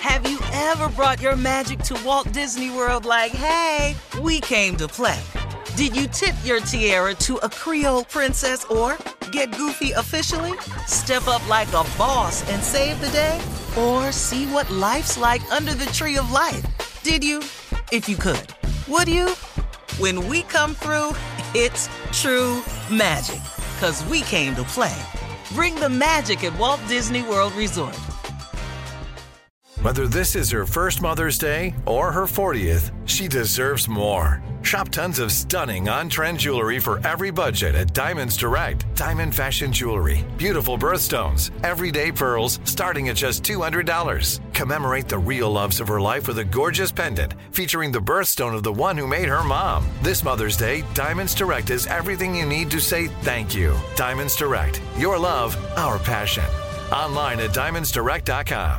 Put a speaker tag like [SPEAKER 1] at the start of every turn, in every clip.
[SPEAKER 1] Have you ever brought your magic to Walt Disney World like, hey, we came to play? Did you tip your tiara to a Creole princess or get goofy officially? Step up like a boss and save the day? Or see what life's like under the tree of life? Did you? If you could. Would you? When we come through, it's true magic. 'Cause we came to play. Bring the magic at Walt Disney World Resort.
[SPEAKER 2] Whether this is her first Mother's Day or her 40th, she deserves more. Shop tons of stunning on-trend jewelry for every budget at Diamonds Direct. Diamond fashion jewelry, beautiful birthstones, everyday pearls starting at just $200. Commemorate the real loves of her life with a gorgeous pendant featuring the birthstone of the one who made her mom. This Mother's Day, Diamonds Direct is everything you need to say thank you. Diamonds Direct, your love, our passion. Online at diamondsdirect.com.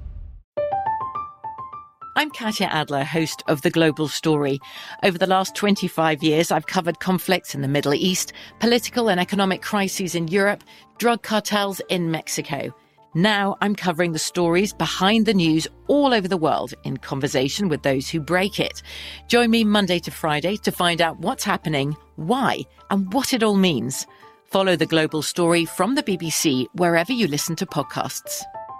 [SPEAKER 3] I'm Katya Adler, host of The Global Story. Over the last 25 years, I've covered conflicts in the Middle East, political and economic crises in Europe, drug cartels in Mexico. Now I'm covering the stories behind the news all over the world in conversation with those who break it. Join me Monday to Friday to find out what's happening, why, and what it all means. Follow The Global Story from the BBC wherever you listen to podcasts.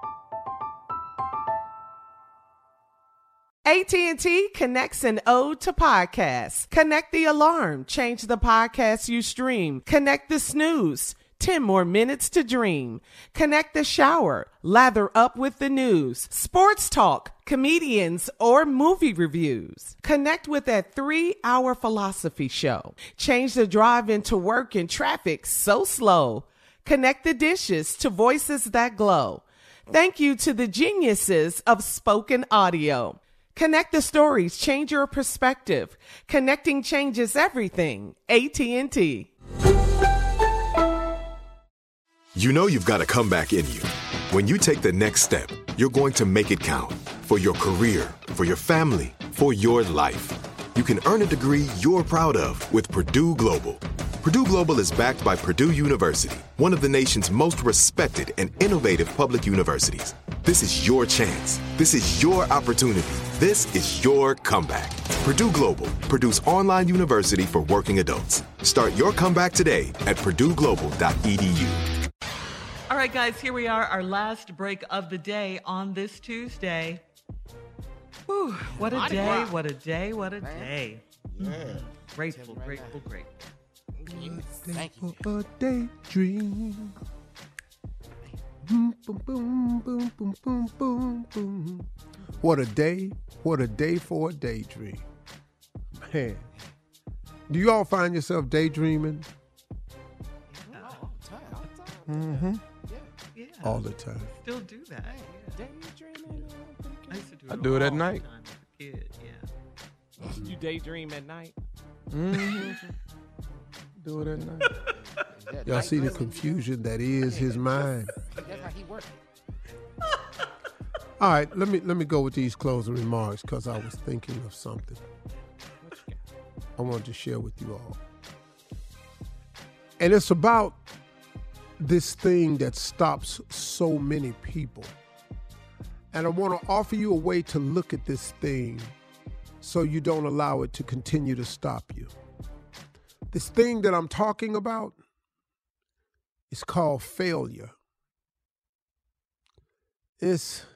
[SPEAKER 4] AT&T connects an ode to podcasts. Connect the alarm. Change the podcast you stream. Connect the snooze. 10 more minutes to dream. Connect the shower. Lather up with the news. Sports talk, comedians, or movie reviews. Connect with that 3-hour philosophy show. Change the drive into work in traffic so slow. Connect the dishes to voices that glow. Thank you to the geniuses of spoken audio. Connect the stories, change your perspective. Connecting changes everything. AT&T.
[SPEAKER 5] You know you've got a comeback in you. When you take the next step, you're going to make it count. For your career, for your family, for your life. You can earn a degree you're proud of with Purdue Global. Purdue Global is backed by Purdue University, one of the nation's most respected and innovative public universities. This is your chance. This is your opportunity. This is your comeback. Purdue Global, Purdue's online university for working adults. Start your comeback today at purdueglobal.edu.
[SPEAKER 6] All right, guys, here we are, our last break of the day on this Tuesday. Whew, what a day, what a day, what a day.
[SPEAKER 7] Yeah.
[SPEAKER 6] Grateful.
[SPEAKER 7] Thank you.
[SPEAKER 8] For a daydream. Boom, boom, boom, boom, boom, boom, boom, boom. What a day for a daydream. Man, do you all find yourself daydreaming?
[SPEAKER 7] All the time.
[SPEAKER 8] Mm-hmm.
[SPEAKER 6] Yeah.
[SPEAKER 8] All the time.
[SPEAKER 6] Still do that. Yeah.
[SPEAKER 7] Daydreaming.
[SPEAKER 6] I used to do it
[SPEAKER 8] I do it
[SPEAKER 6] all
[SPEAKER 8] at
[SPEAKER 6] the
[SPEAKER 8] night.
[SPEAKER 6] time as a kid, yeah.
[SPEAKER 7] You daydream at night?
[SPEAKER 8] Mm-hmm. Do it at night.
[SPEAKER 7] That
[SPEAKER 8] Y'all
[SPEAKER 7] night
[SPEAKER 8] see the
[SPEAKER 7] vision?
[SPEAKER 8] confusion that is his mind.
[SPEAKER 7] That's how he works.
[SPEAKER 8] All right, let me go with these closing remarks because I was thinking of something
[SPEAKER 7] What you got?
[SPEAKER 8] I wanted to share with you all. And it's about this thing that stops so many people. And I want to offer you a way to look at this thing so you don't allow it to continue to stop you. This thing that I'm talking about is called failure. It's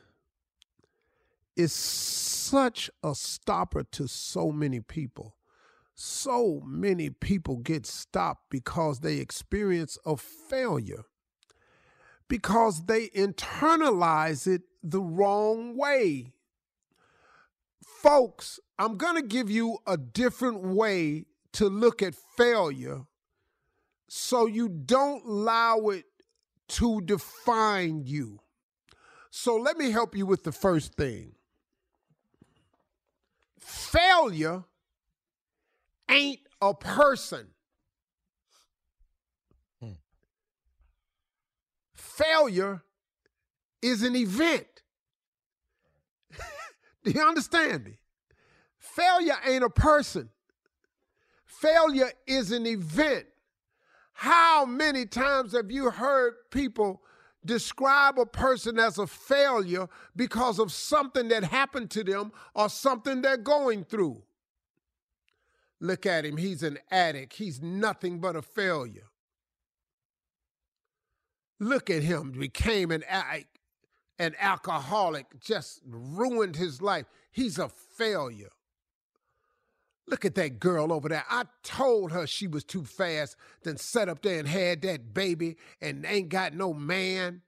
[SPEAKER 8] such a stopper to so many people. So many people get stopped because they experience a failure, because they internalize it the wrong way. Folks, I'm going to give you a different way to look at failure so you don't allow it to define you. So let me help you with the first thing. Failure ain't a person. Failure is an event. Do you understand me? Failure ain't a person. Failure is an event. How many times have you heard people describe a person as a failure because of something that happened to them or something they're going through. Look at him. He's an addict. He's nothing but a failure. Look at him. Became an alcoholic, just ruined his life. He's a failure. Look at that girl over there. I told her she was too fast, then sat up there and had that baby and ain't got no man.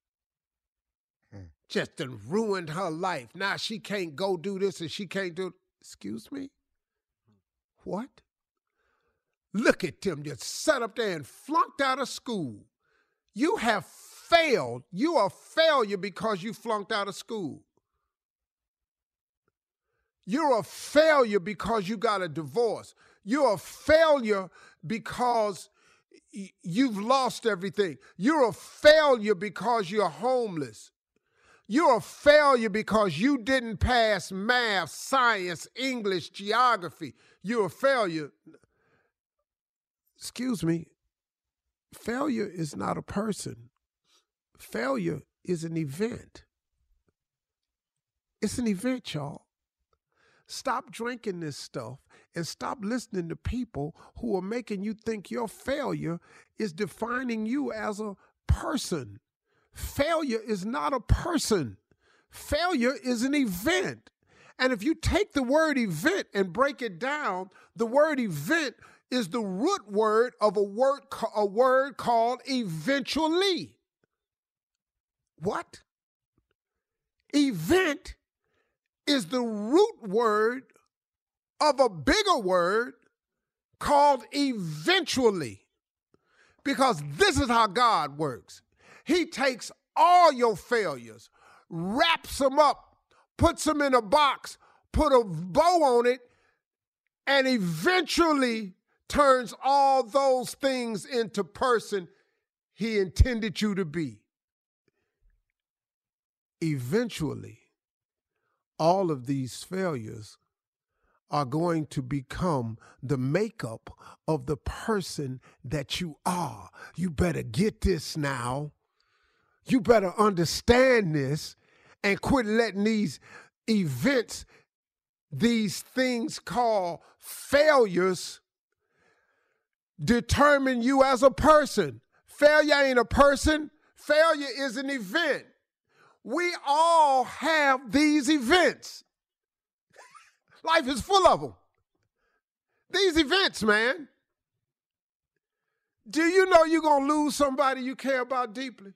[SPEAKER 8] Just done ruined her life. Now she can't go do this and she can't do... Excuse me? What? Look at them just sat up there and flunked out of school. You have failed. You are a failure because you flunked out of school. You're a failure because you got a divorce. You're a failure because you've lost everything. You're a failure because you're homeless. You're a failure because you didn't pass math, science, English, geography. You're a failure. Excuse me. Failure is not a person. Failure is an event. It's an event, y'all. Stop drinking this stuff and stop listening to people who are making you think your failure is defining you as a person. Failure is not a person. Failure is an event. And if you take the word event and break it down, the word event is the root word of a word called eventually. What? Event is the root word of a bigger word called eventually. Because this is how God works. He takes all your failures, wraps them up, puts them in a box, put a bow on it, and eventually turns all those things into person he intended you to be. Eventually, all of these failures are going to become the makeup of the person that you are. You better get this now. You better understand this and quit letting these events, these things called failures, determine you as a person. Failure ain't a person. Failure is an event. We all have these events. Life is full of them. These events, man. Do you know you're going to lose somebody you care about deeply?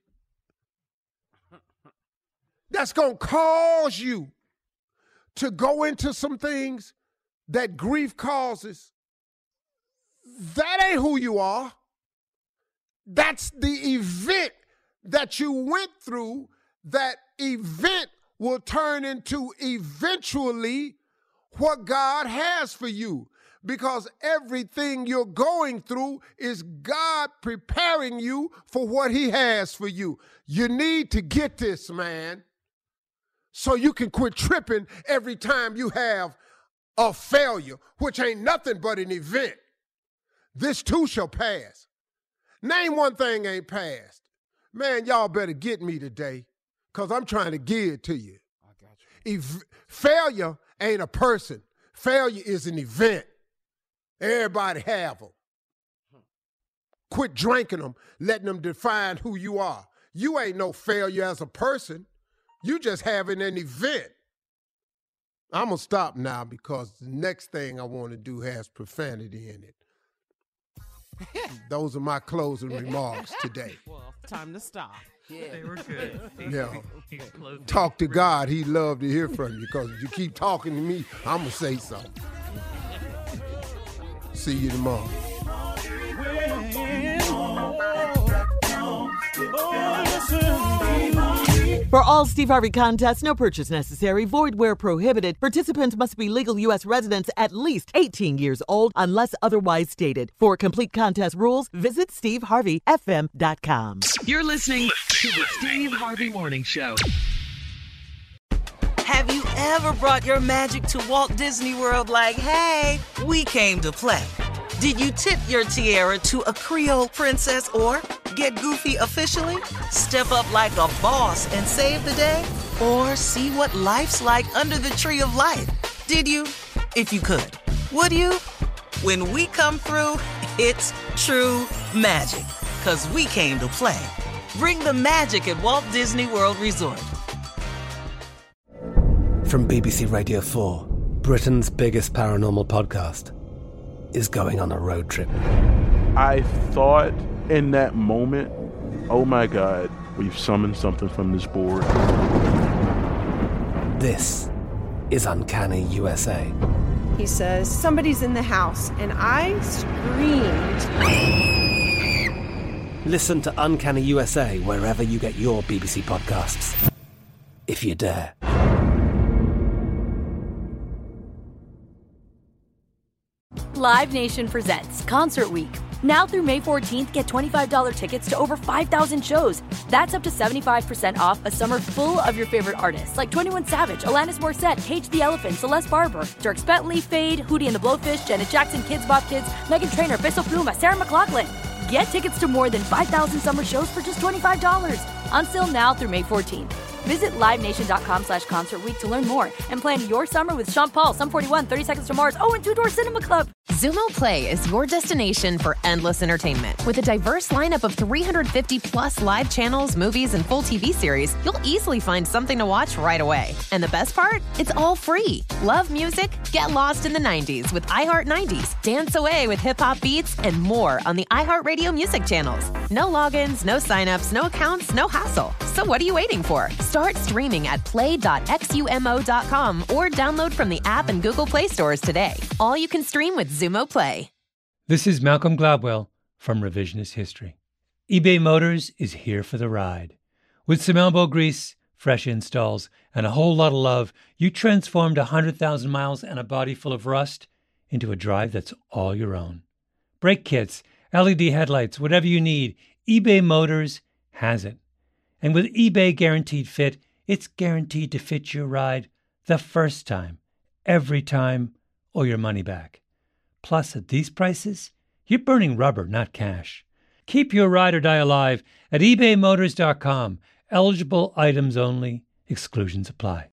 [SPEAKER 8] That's going to cause you to go into some things that grief causes. That ain't who you are. That's the event that you went through. That event will turn into eventually what God has for you. Because everything you're going through is God preparing you for what he has for you. You need to get this, man, so you can quit tripping every time you have a failure, which ain't nothing but an event. This too shall pass. Name one thing ain't passed. Man, y'all better get me today, because I'm trying to give it to you.
[SPEAKER 7] I got you.
[SPEAKER 8] Failure ain't a person. Failure is an event. Everybody have them. Quit drinking them, letting them define who you are. You ain't no failure as a person. You just having an event. I'm going to stop now because the next thing I want to do has profanity in it. Those are my closing remarks today.
[SPEAKER 4] Well, time to stop.
[SPEAKER 7] Yeah.
[SPEAKER 6] They were good.
[SPEAKER 8] Yeah.
[SPEAKER 6] He's closing.
[SPEAKER 8] Talk to God. He'd love to hear from you, because if you keep talking to me, I'm going to say something. See you tomorrow.
[SPEAKER 6] For all Steve Harvey contests, no purchase necessary, void where prohibited. Participants must be legal U.S. residents at least 18 years old unless otherwise stated. For complete contest rules, visit SteveHarveyFM.com.
[SPEAKER 9] You're listening to the Steve Harvey Morning Show.
[SPEAKER 1] Have you ever brought your magic to Walt Disney World like, hey, we came to play? Did you tip your tiara to a Creole princess or Get goofy officially? Step up like a boss and save the day? Or see what life's like under the tree of life? Did you? If you could. Would you? When we come through, it's true magic. 'Cause we came to play. Bring the magic at Walt Disney World Resort.
[SPEAKER 10] From BBC Radio 4, Britain's biggest paranormal podcast is going on a road trip.
[SPEAKER 11] I thought in that moment, oh my God, we've summoned something from this board.
[SPEAKER 10] This is Uncanny USA.
[SPEAKER 12] He says, somebody's in the house, and I screamed.
[SPEAKER 10] Listen to Uncanny USA wherever you get your BBC podcasts, if you dare.
[SPEAKER 13] Live Nation presents Concert Week. Now through May 14th, get $25 tickets to over 5,000 shows. That's up to 75% off a summer full of your favorite artists like 21 Savage, Alanis Morissette, Cage the Elephant, Celeste Barber, Dierks Bentley, Fade, Hootie and the Blowfish, Janet Jackson, Kidz Bop Kids, Meghan Trainor, Peso Pluma, Sarah McLachlan. Get tickets to more than 5,000 summer shows for just $25. Until now through May 14th. Visit LiveNation.com/Concert Week to learn more and plan your summer with Sean Paul, Sum 41, 30 Seconds to Mars, and Two Door Cinema Club.
[SPEAKER 14] Xumo Play is your destination for endless entertainment. With a diverse lineup of 350-plus live channels, movies, and full TV series, you'll easily find something to watch right away. And the best part? It's all free. Love music? Get lost in the 90s with iHeart 90s, dance away with hip-hop beats, and more on the iHeartRadio music channels. No logins, no signups, no accounts, no hassle. So what are you waiting for? Start streaming at play.xumo.com or download from the app and Google Play stores today. All you can stream with Xumo Play.
[SPEAKER 15] This is Malcolm Gladwell from Revisionist History. eBay Motors is here for the ride. With some elbow grease, fresh installs, and a whole lot of love, you transformed 100,000 miles and a body full of rust into a drive that's all your own. Brake kits, LED headlights, whatever you need, eBay Motors has it. And with eBay Guaranteed Fit, it's guaranteed to fit your ride the first time, every time, or your money back. Plus, at these prices, you're burning rubber, not cash. Keep your ride or die alive at ebaymotors.com. Eligible items only. Exclusions apply.